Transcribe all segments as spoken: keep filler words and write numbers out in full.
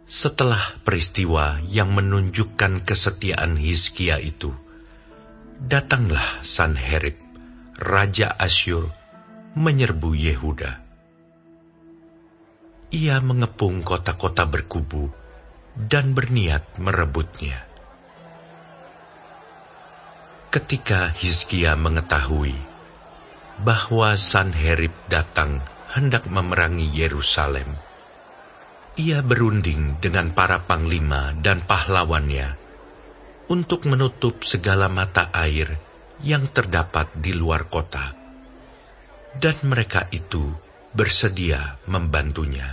Setelah peristiwa yang menunjukkan kesetiaan Hizkia itu, datanglah Sanherib, Raja Asyur, menyerbu Yehuda. Ia mengepung kota-kota berkubu dan berniat merebutnya. Ketika Hizkia mengetahui bahwa Sanherib datang hendak memerangi Yerusalem, ia berunding dengan para panglima dan pahlawannya untuk menutup segala mata air yang terdapat di luar kota, dan mereka itu bersedia membantunya.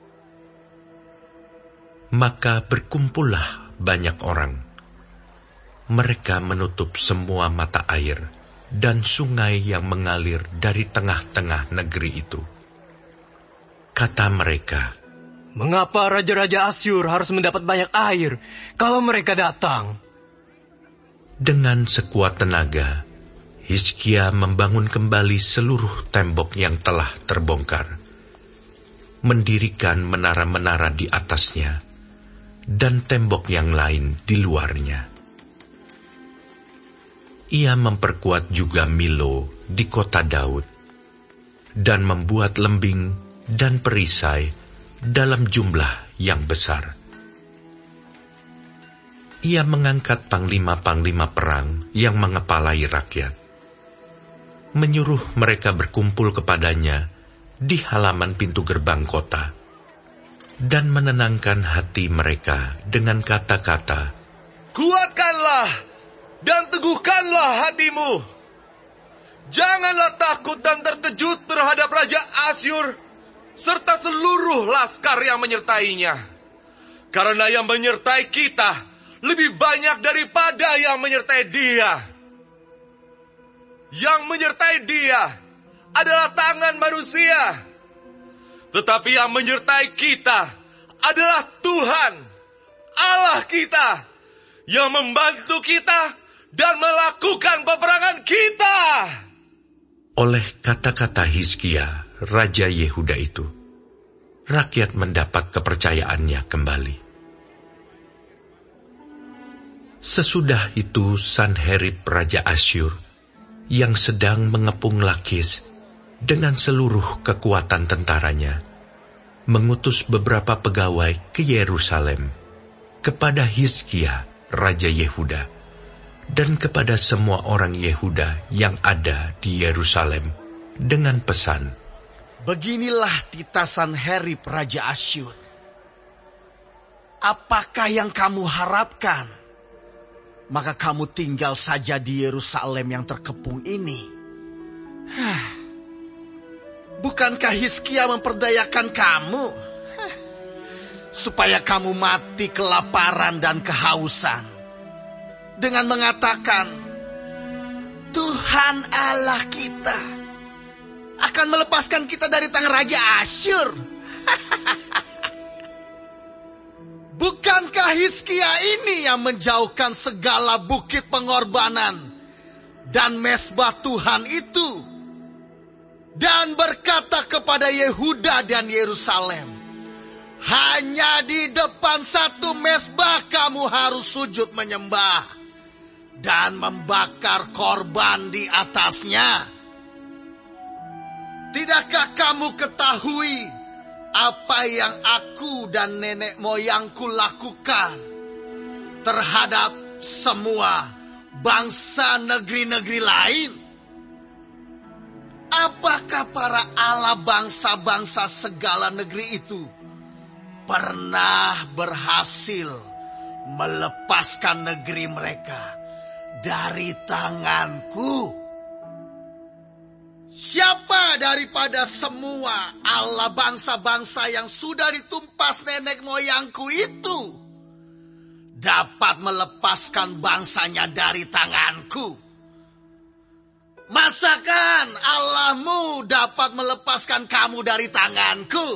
Maka berkumpullah banyak orang. Mereka menutup semua mata air dan sungai yang mengalir dari tengah-tengah negeri itu. Kata mereka, "Mengapa raja-raja Asyur harus mendapat banyak air kalau mereka datang?" Dengan sekuat tenaga, Hizkia membangun kembali seluruh tembok yang telah terbongkar, mendirikan menara-menara di atasnya, dan tembok yang lain di luarnya. Ia memperkuat juga Milo di kota Daud, dan membuat lembing dan perisai dalam jumlah yang besar. Ia mengangkat panglima-panglima perang yang mengepalai rakyat, menyuruh mereka berkumpul kepadanya di halaman pintu gerbang kota, dan menenangkan hati mereka dengan kata-kata, "Kuatkanlah dan teguhkanlah hatimu. Janganlah takut dan terkejut terhadap Raja Asyur serta seluruh laskar yang menyertainya. Karena yang menyertai kita lebih banyak daripada yang menyertai dia. Yang menyertai dia adalah tangan manusia, tetapi yang menyertai kita adalah Tuhan, Allah kita, yang membantu kita dan melakukan peperangan kita." Oleh kata-kata Hizkia, Raja Yehuda itu, rakyat mendapat kepercayaannya kembali. Sesudah itu Sanherib Raja Asyur, yang sedang mengepung Lakis dengan seluruh kekuatan tentaranya, mengutus beberapa pegawai ke Yerusalem, kepada Hizkia, Raja Yehuda, dan kepada semua orang Yehuda yang ada di Yerusalem, dengan pesan, "Beginilah titah Sanherib Raja Asyur. Apakah yang kamu harapkan? Maka kamu tinggal saja di Yerusalem yang terkepung ini. Hah, bukankah Hizkia memperdayakan kamu? Hah, supaya kamu mati kelaparan dan kehausan, dengan mengatakan, 'Tuhan Allah kita akan melepaskan kita dari tangan Raja Asyur.' Bukankah Hizkia ini yang menjauhkan segala bukit pengorbanan dan mezbah Tuhan itu, dan berkata kepada Yehuda dan Yerusalem, 'Hanya di depan satu mezbah kamu harus sujud menyembah dan membakar korban di atasnya?' Tidakkah kamu ketahui apa yang aku dan nenek moyangku lakukan terhadap semua bangsa negeri-negeri lain? Apakah para Allah bangsa-bangsa segala negeri itu pernah berhasil melepaskan negeri mereka dari tanganku? Siapa daripada semua Allah bangsa-bangsa yang sudah ditumpas nenek moyangku itu dapat melepaskan bangsanya dari tanganku? Masakan Allahmu dapat melepaskan kamu dari tanganku?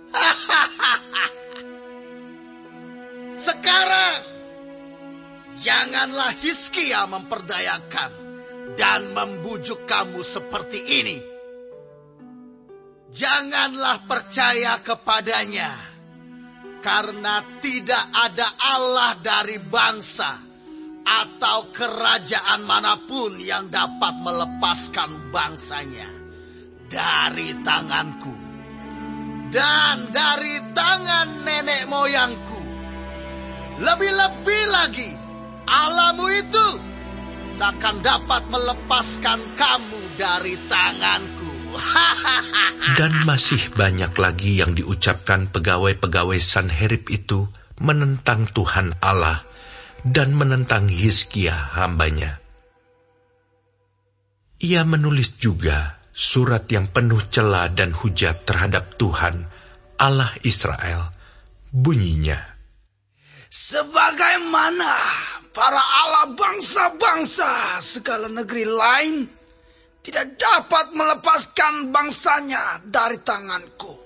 Sekarang janganlah Hizkia memperdayakan dan membujuk kamu seperti ini. Janganlah percaya kepadanya, Karena tidak ada Allah dari bangsa atau kerajaan manapun yang dapat melepaskan bangsanya dari tanganku dan dari tangan nenek moyangku. Lebih-lebih lagi, Allahmu itu takkan dapat melepaskan kamu dari tanganku. Dan masih banyak lagi yang diucapkan pegawai-pegawai Sanherib itu menentang Tuhan Allah dan menentang Hizkia hambanya. Ia menulis juga surat yang penuh cela dan hujat terhadap Tuhan, Allah Israel. Bunyinya, sebagaimana para Allah bangsa-bangsa segala negeri lain tidak dapat melepaskan bangsanya dari tanganku.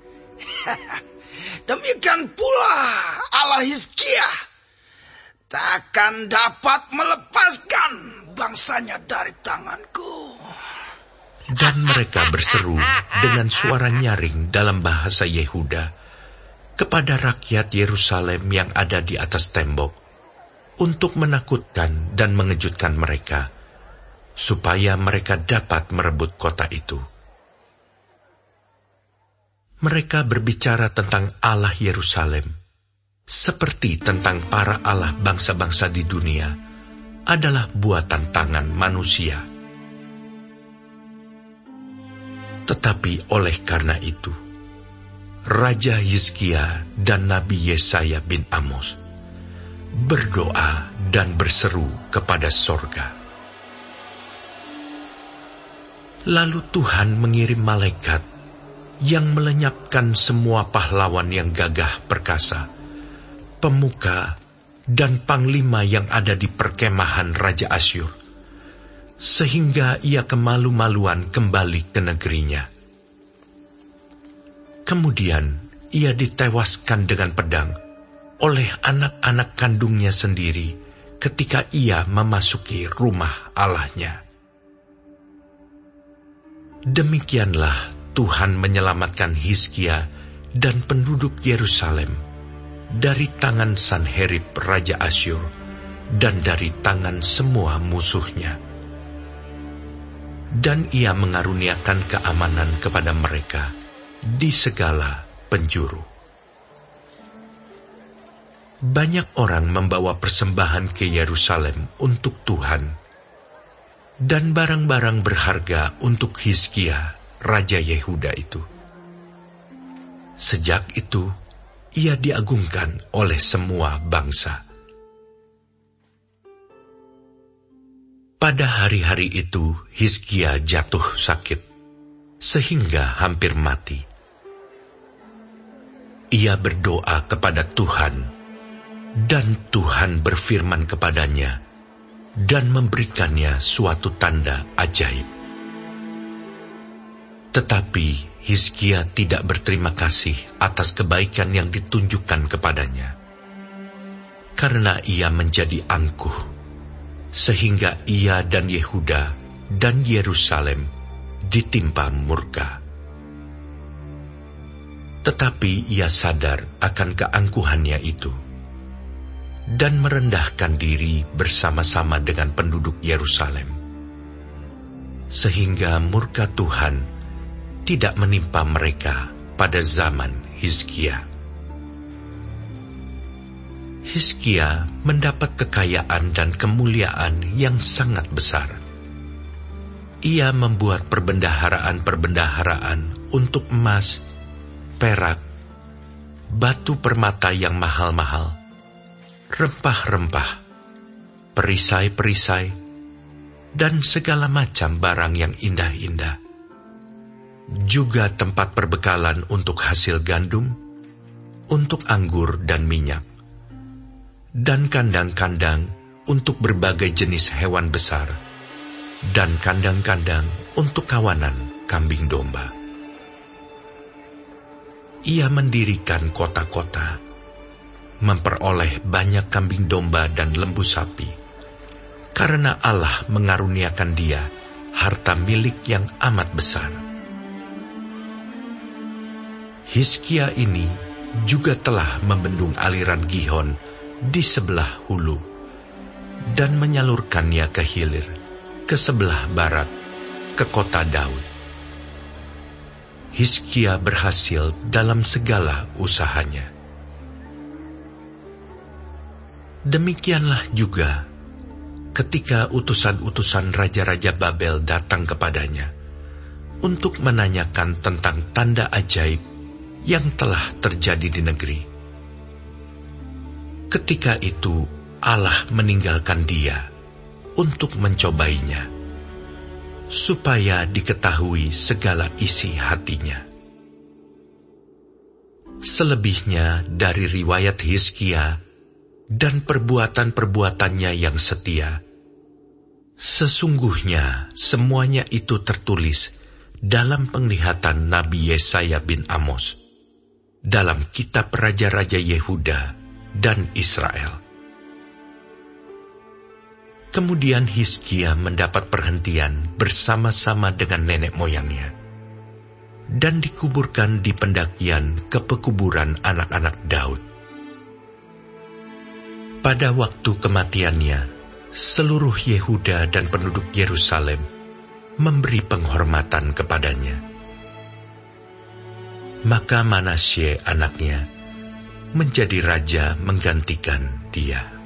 Demikian pula Allah Hizkia takkan dapat melepaskan bangsanya dari tanganku. Dan mereka berseru dengan suara nyaring dalam bahasa Yehuda kepada rakyat Yerusalem yang ada di atas tembok untuk menakutkan dan mengejutkan mereka, supaya mereka dapat merebut kota itu. Mereka berbicara tentang Allah Yerusalem, seperti tentang para Allah bangsa-bangsa di dunia, adalah buatan tangan manusia. Tetapi oleh karena itu, Raja Hizkia dan Nabi Yesaya bin Amos berdoa dan berseru kepada sorga. Lalu Tuhan mengirim malaikat yang melenyapkan semua pahlawan yang gagah perkasa, pemuka dan panglima yang ada di perkemahan Raja Asyur, sehingga ia kemalu-maluan kembali ke negerinya. Kemudian ia ditewaskan dengan pedang oleh anak-anak kandungnya sendiri ketika ia memasuki rumah Allahnya. Demikianlah Tuhan menyelamatkan Hizkia dan penduduk Yerusalem dari tangan Sanherib Raja Asyur dan dari tangan semua musuhnya. Dan ia mengaruniakan keamanan kepada mereka di segala penjuru. Banyak orang membawa persembahan ke Yerusalem untuk Tuhan dan barang-barang berharga untuk Hizkia, Raja Yehuda itu. Sejak itu, ia diagungkan oleh semua bangsa. Pada hari-hari itu, Hizkia jatuh sakit, sehingga hampir mati. Ia berdoa kepada Tuhan, dan Tuhan berfirman kepadanya, dan memberikannya suatu tanda ajaib. Tetapi Hizkia tidak berterima kasih atas kebaikan yang ditunjukkan kepadanya, karena ia menjadi angkuh, sehingga ia dan Yehuda dan Yerusalem ditimpa murka. Tetapi ia sadar akan keangkuhannya itu, dan merendahkan diri bersama-sama dengan penduduk Yerusalem, sehingga murka Tuhan tidak menimpa mereka pada zaman Hizkia. Hizkia mendapat kekayaan dan kemuliaan yang sangat besar. Ia membuat perbendaharaan-perbendaharaan untuk emas, perak, batu permata yang mahal-mahal, rempah-rempah, perisai-perisai, dan segala macam barang yang indah-indah. Juga tempat perbekalan untuk hasil gandum, untuk anggur dan minyak, dan kandang-kandang untuk berbagai jenis hewan besar, dan kandang-kandang untuk kawanan kambing domba. Ia mendirikan kota-kota, memperoleh banyak kambing domba dan lembu sapi, karena Allah mengaruniakan dia harta milik yang amat besar. Hizkia ini juga telah membendung aliran Gihon di sebelah hulu dan menyalurkannya ke hilir, ke sebelah barat, ke kota Daud. Hizkia berhasil dalam segala usahanya. Demikianlah juga ketika utusan-utusan raja-raja Babel datang kepadanya untuk menanyakan tentang tanda ajaib yang telah terjadi di negeri. Ketika itu Allah meninggalkan dia untuk mencobainya, supaya diketahui segala isi hatinya. Selebihnya dari riwayat Hizkia dan perbuatan-perbuatannya yang setia, sesungguhnya semuanya itu tertulis dalam penglihatan Nabi Yesaya bin Amos, dalam kitab Raja-Raja Yehuda dan Israel. Kemudian Hizkia mendapat perhentian bersama-sama dengan nenek moyangnya, dan dikuburkan di pendakian ke pekuburan anak-anak Daud. Pada waktu kematiannya, seluruh Yehuda dan penduduk Yerusalem memberi penghormatan kepadanya. Maka Manasye anaknya menjadi raja menggantikan dia.